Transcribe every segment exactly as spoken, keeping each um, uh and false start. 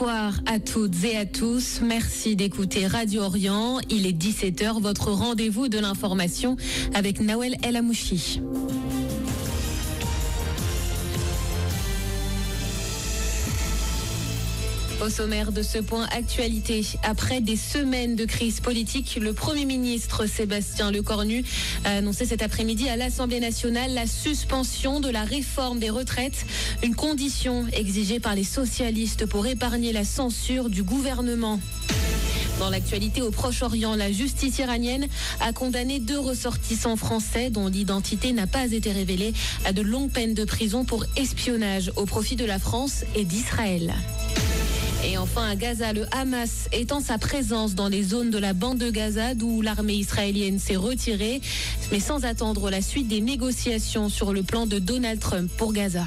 Bonsoir à toutes et à tous. Merci d'écouter Radio Orient. Il est dix-sept heures, votre rendez-vous de l'information avec Nawel El Amouchi. Au sommaire de ce point actualité, après des semaines de crise politique, le Premier ministre Sébastien Lecornu a annoncé cet après-midi à l'Assemblée nationale la suspension de la réforme des retraites, une condition exigée par les socialistes pour épargner la censure du gouvernement. Dans l'actualité au Proche-Orient, la justice iranienne a condamné deux ressortissants français dont l'identité n'a pas été révélée à de longues peines de prison pour espionnage au profit de la France et d'Israël. Et enfin, à Gaza, le Hamas étend sa présence dans les zones de la bande de Gaza d'où l'armée israélienne s'est retirée, mais sans attendre la suite des négociations sur le plan de Donald Trump pour Gaza.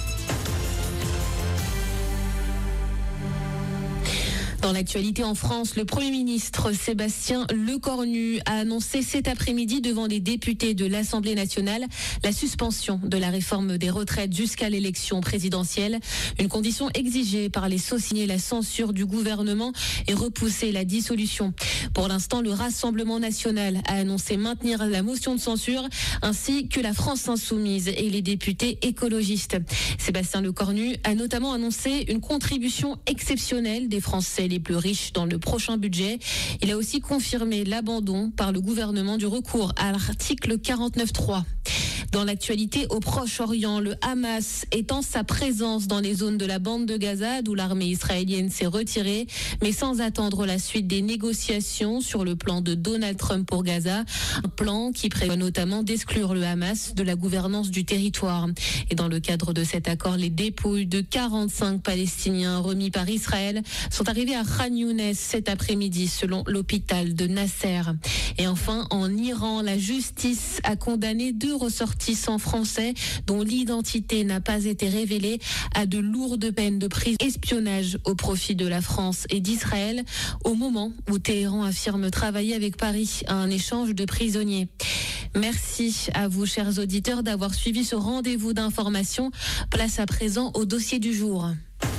Dans l'actualité en France, le Premier ministre Sébastien Lecornu a annoncé cet après-midi devant les députés de l'Assemblée nationale la suspension de la réforme des retraites jusqu'à l'élection présidentielle. Une condition exigée par les socios, la censure du gouvernement et repousser la dissolution. Pour l'instant, le Rassemblement national a annoncé maintenir la motion de censure ainsi que la France insoumise et les députés écologistes. Sébastien Lecornu a notamment annoncé une contribution exceptionnelle des Français les plus riches dans le prochain budget. Il a aussi confirmé l'abandon par le gouvernement du recours à l'article quarante-neuf trois. Dans l'actualité au Proche-Orient, le Hamas étend sa présence dans les zones de la bande de Gaza d'où l'armée israélienne s'est retirée, mais sans attendre la suite des négociations sur le plan de Donald Trump pour Gaza, un plan qui prévoit notamment d'exclure le Hamas de la gouvernance du territoire. Et dans le cadre de cet accord, les dépouilles de quarante-cinq Palestiniens remis par Israël sont arrivées à Khan Younes cet après-midi selon l'hôpital de Nasser. Et enfin, en Iran, la justice a condamné deux ressortissants français dont l'identité n'a pas été révélée à de lourdes peines de prison, espionnage au profit de la France et d'Israël au moment où Téhéran affirme travailler avec Paris à un échange de prisonniers. Merci à vous, chers auditeurs, d'avoir suivi ce rendez-vous d'information. Place à présent au dossier du jour.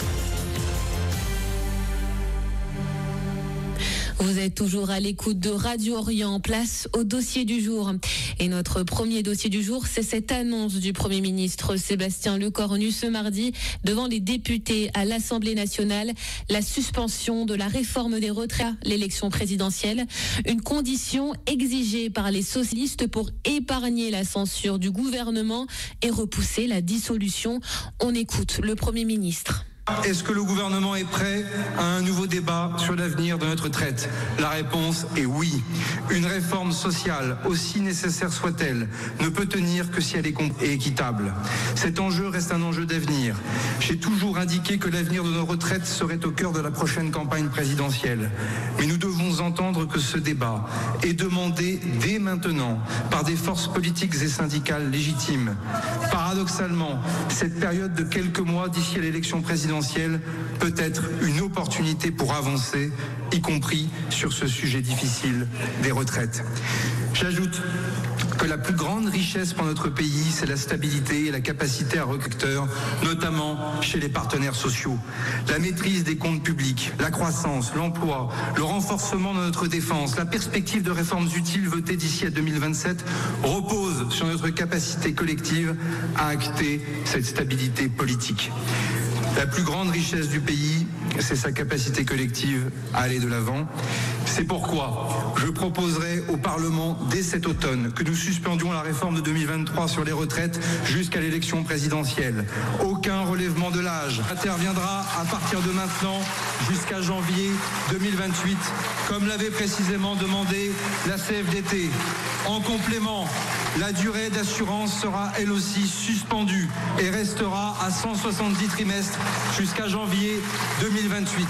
Vous êtes toujours à l'écoute de Radio Orient, place au dossier du jour. Et notre premier dossier du jour, c'est cette annonce du Premier ministre Sébastien Lecornu ce mardi devant les députés à l'Assemblée nationale, la suspension de la réforme des retraites, l'élection présidentielle, une condition exigée par les socialistes pour épargner la censure du gouvernement et repousser la dissolution. On écoute le Premier ministre. Est-ce que le gouvernement est prêt à un nouveau débat sur l'avenir de notre retraite ? La réponse est oui. Une réforme sociale, aussi nécessaire soit-elle, ne peut tenir que si elle est équitable. Cet enjeu reste un enjeu d'avenir. J'ai toujours indiqué que l'avenir de nos retraites serait au cœur de la prochaine campagne présidentielle. Mais nous devons entendre que ce débat est demandé dès maintenant par des forces politiques et syndicales légitimes. Paradoxalement, cette période de quelques mois d'ici à l'élection présidentielle peut être une opportunité pour avancer, y compris sur ce sujet difficile des retraites. J'ajoute que la plus grande richesse pour notre pays, c'est la stabilité et la capacité à recruter, notamment chez les partenaires sociaux. La maîtrise des comptes publics, la croissance, l'emploi, le renforcement de notre défense, la perspective de réformes utiles votées d'ici à deux mille vingt-sept reposent sur notre capacité collective à acter cette stabilité politique. La plus grande richesse du pays, c'est sa capacité collective à aller de l'avant. C'est pourquoi je proposerai au Parlement dès cet automne que nous suspendions la réforme de deux mille vingt-trois sur les retraites jusqu'à l'élection présidentielle. Aucun relèvement de l'âge interviendra à partir de maintenant jusqu'à janvier deux mille vingt-huit, comme l'avait précisément demandé la C F D T. En complément, la durée d'assurance sera elle aussi suspendue et restera à cent soixante-dix trimestres jusqu'à janvier deux mille vingt-huit.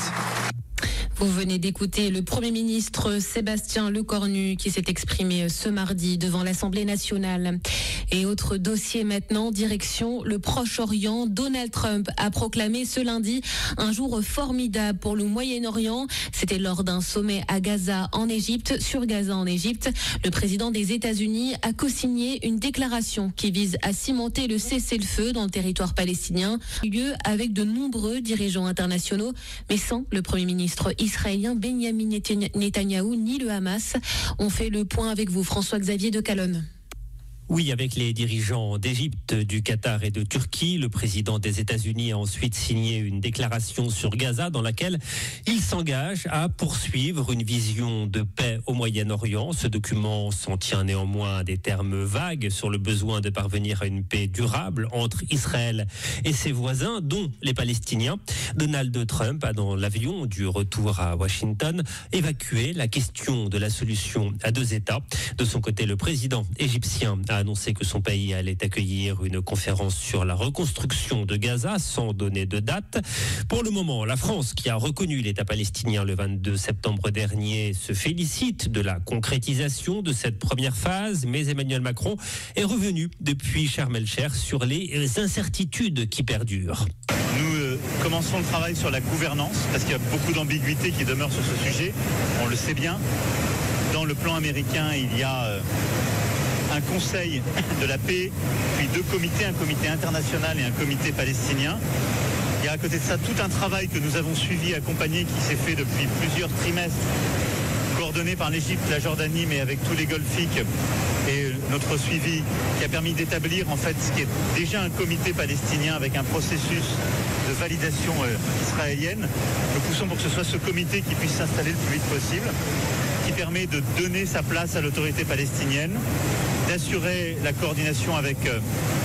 Vous venez d'écouter le Premier ministre Sébastien Lecornu qui s'est exprimé ce mardi devant l'Assemblée nationale. Et autre dossier maintenant, direction le Proche-Orient. Donald Trump a proclamé ce lundi un jour formidable pour le Moyen-Orient. C'était lors d'un sommet à Gaza en Égypte, sur Gaza en Égypte. Le président des États-Unis a co-signé une déclaration qui vise à cimenter le cessez-le-feu dans le territoire palestinien, lieu avec de nombreux dirigeants internationaux, mais sans le Premier ministre israélien Benjamin Netanyahou ni le Hamas. On fait le point avec vous, François-Xavier de Calonne. Oui, avec les dirigeants d'Égypte, du Qatar et de Turquie, le président des États-Unis a ensuite signé une déclaration sur Gaza dans laquelle il s'engage à poursuivre une vision de paix au Moyen-Orient. Ce document s'en tient néanmoins à des termes vagues sur le besoin de parvenir à une paix durable entre Israël et ses voisins, dont les Palestiniens. Donald Trump a, dans l'avion du retour à Washington, évacué la question de la solution à deux États. De son côté, le président égyptien a annoncé que son pays allait accueillir une conférence sur la reconstruction de Gaza sans donner de date. Pour le moment, la France, qui a reconnu l'État palestinien le vingt-deux septembre dernier, se félicite de la concrétisation de cette première phase, mais Emmanuel Macron est revenu depuis Sharm el-Sheikh sur les incertitudes qui perdurent. Nous euh, commençons le travail sur la gouvernance parce qu'il y a beaucoup d'ambiguïté qui demeure sur ce sujet, on le sait bien. Dans le plan américain, il y a euh, un conseil de la paix, puis deux comités, un comité international et un comité palestinien. Il y a à côté de ça tout un travail que nous avons suivi, accompagné, qui s'est fait depuis plusieurs trimestres, coordonné par l'Égypte, la Jordanie, mais avec tous les golfiques et notre suivi, qui a permis d'établir en fait ce qui est déjà un comité palestinien avec un processus de validation euh, israélienne. Nous poussons pour que ce soit ce comité qui puisse s'installer le plus vite possible, qui permet de donner sa place à l'autorité palestinienne, d'assurer la coordination avec euh,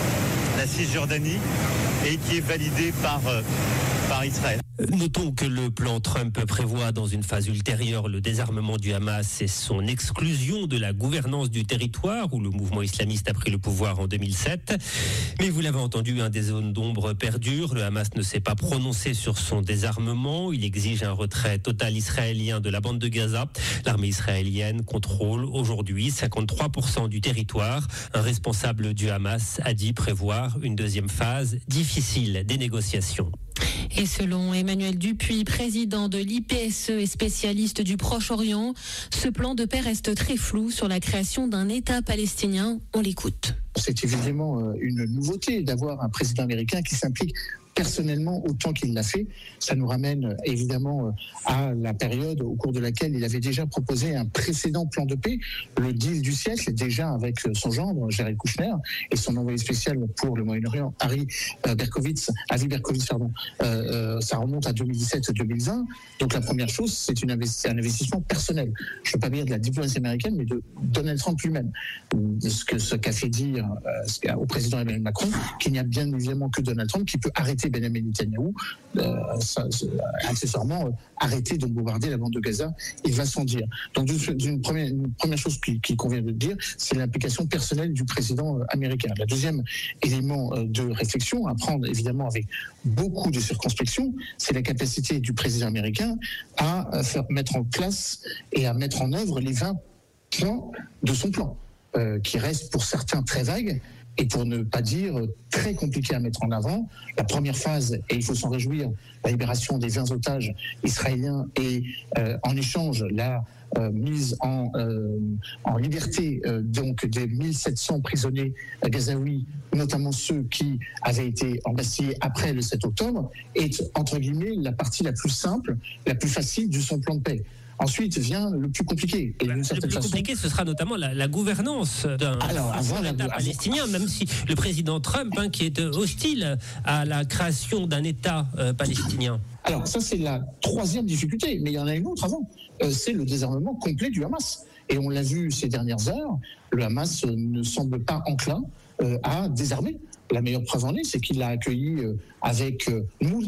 la Cisjordanie et qui est validé par, euh, par Israël. Notons que le plan Trump prévoit dans une phase ultérieure le désarmement du Hamas et son exclusion de la gouvernance du territoire où le mouvement islamiste a pris le pouvoir en deux mille sept. Mais vous l'avez entendu, hein, des zones d'ombre perdurent. Le Hamas ne s'est pas prononcé sur son désarmement. Il exige un retrait total israélien de la bande de Gaza. L'armée israélienne contrôle aujourd'hui cinquante-trois pour cent du territoire. Un responsable du Hamas a dit prévoir une deuxième phase difficile des négociations. Et selon Emmanuel Dupuis, président de l'I P S E et spécialiste du Proche-Orient, ce plan de paix reste très flou sur la création d'un État palestinien. On l'écoute. C'est évidemment une nouveauté d'avoir un président américain qui s'implique personnellement autant qu'il l'a fait. Ça nous ramène évidemment à la période au cours de laquelle il avait déjà proposé un précédent plan de paix, le deal du siècle, déjà avec son gendre, Jared Kushner, et son envoyé spécial pour le Moyen-Orient, Harry Berkowitz, Avi Berkowitz, pardon. Euh, euh, ça remonte à deux mille dix-sept deux mille vingt. Donc la première chose, c'est une investi- un investissement personnel. Je ne veux pas dire de la diplomatie américaine, mais de Donald Trump lui-même. Ce, que, ce qu'a fait dire euh, au président Emmanuel Macron, qu'il n'y a bien évidemment que Donald Trump qui peut arrêter Benjamin Netanyahou, euh, ça, accessoirement euh, arrêter de bombarder la bande de Gaza, il va sans dire. Donc d'une, d'une première, une première chose qui, qui convient de dire, c'est l'implication personnelle du président euh, américain. Le deuxième élément euh, de réflexion à prendre évidemment avec beaucoup de circonspection, c'est la capacité du président américain à, à faire mettre en place et à mettre en œuvre les vingt points de son plan, euh, qui restent pour certains très vagues, et pour ne pas dire très compliqué à mettre en avant. La première phase, et il faut s'en réjouir, la libération des vingt otages israéliens et euh, en échange la euh, mise en, euh, en liberté euh, donc des mille sept cents prisonniers gazaouis, notamment ceux qui avaient été embastillés après le sept octobre, est entre guillemets la partie la plus simple, la plus facile de son plan de paix. Ensuite vient le plus compliqué. Et bah, d'une le plus façon, compliqué, ce sera notamment la, la gouvernance d'un État palestinien, même si le président Trump, hein, qui est hostile à la création d'un État euh, palestinien. Alors ça, c'est la troisième difficulté, mais il y en a une autre avant. Euh, c'est le désarmement complet du Hamas. Et on l'a vu ces dernières heures, le Hamas ne semble pas enclin euh, à désarmer. La meilleure preuve en est, c'est qu'il l'a accueilli euh, avec euh, moult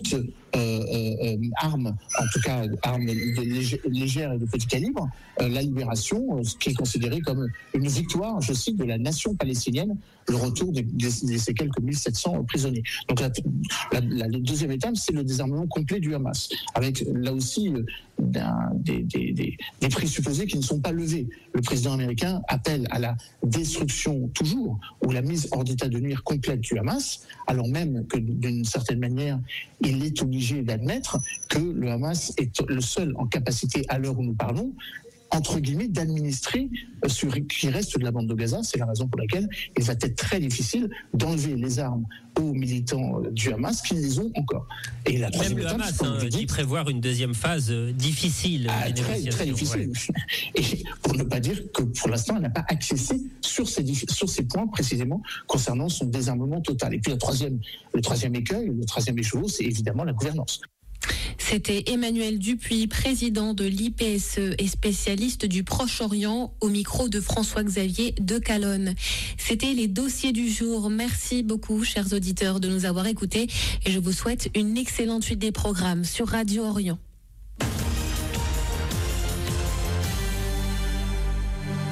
euh, euh, arme, en tout cas arme de lég- légère et de petit calibre, euh, la libération, euh, ce qui est considéré comme une victoire, je cite, de la nation palestinienne, le retour de, de, de ces quelques mille sept cents prisonniers. Donc la, la, la, la deuxième étape, c'est le désarmement complet du Hamas, avec là aussi euh, d'un, des, des, des, des présupposés qui ne sont pas levés. Le président américain appelle à la destruction toujours, ou la mise hors d'état de nuire complète du Hamas, alors même que d'une certaine manière, il est obligé d'admettre que le Hamas est le seul en capacité, à l'heure où nous parlons, entre guillemets, d'administrer ce qui reste de la bande de Gaza. C'est la raison pour laquelle il va être très difficile d'enlever les armes aux militants du Hamas qui les ont encore. Et la Même le étape, Hamas hein, dit prévoir une deuxième phase difficile. Ah, très, très difficile. Ouais. Et pour ne pas dire que pour l'instant, elle n'a pas accessé sur ces, sur ces points précisément concernant son désarmement total. Et puis le troisième, le troisième écueil, le troisième écheveau, c'est évidemment la gouvernance. C'était Emmanuel Dupuis, président de l'I P S E et spécialiste du Proche-Orient, au micro de François-Xavier de Calonne. C'était les dossiers du jour. Merci beaucoup, chers auditeurs, de nous avoir écoutés et je vous souhaite une excellente suite des programmes sur Radio Orient.